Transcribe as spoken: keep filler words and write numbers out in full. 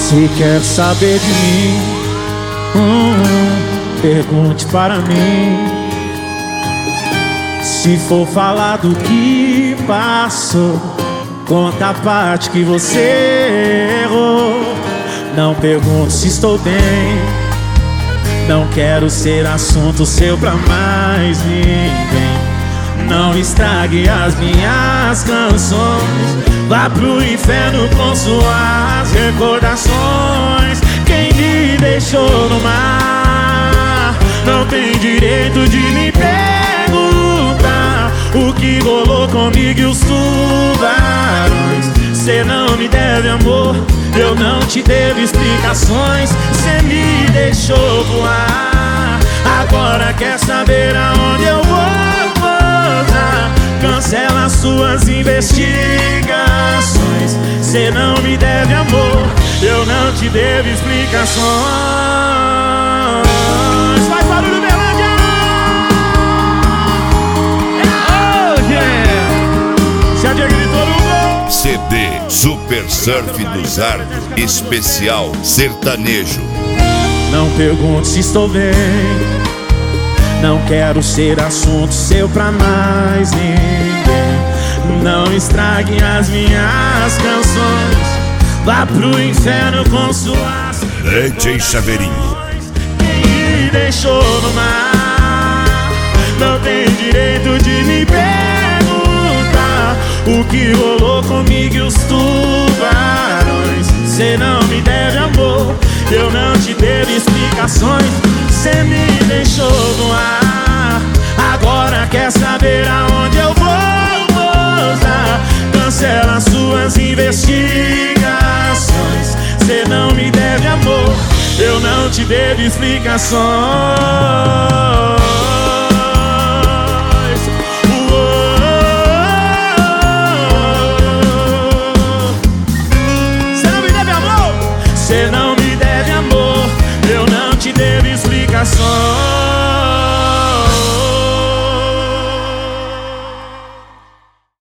Se quer saber de mim, hum, pergunte para mim. Se for falar do que passou, conta a parte que você errou. Não pergunte se estou bem, não quero ser assunto seu pra mais ninguém. Não estrague as minhas canções, vá pro inferno com suas recordações. Quem me deixou no mar não tem direito de me perguntar o que rolou comigo e os tubarões. Cê não me deve amor, eu não te devo explicações. Cê me deixou voar, agora quer saber aonde eu vou pousar. Cancela suas investigações. Cê não me deve amor, eu não te devo explicações. Faz barulho, Berlândia! Oh, yeah! Se a Diego gritou no gol. C D Super Surf do Zardo, especial sertanejo. Não pergunte se estou bem, não quero ser assunto seu pra mais ninguém. Não estrague as minhas canções, vá pro inferno com suas D J Chaveirinho. Quem me deixou no mar não tem direito de me perguntar o que rolou comigo e os tubarões. Cê não me deve amor, eu não te devo explicações. Cê me deixou no ar, agora quer saber aonde eu vou pousar. Cancela suas investigações. Cê não me deve amor, eu não te devo explicações.